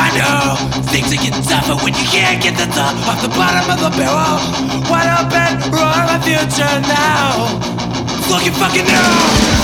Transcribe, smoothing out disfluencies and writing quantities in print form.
I know things are getting tougher when you can't get the top off the bottom of the barrel. Wide open, wrong, my future now. It's looking fucking new.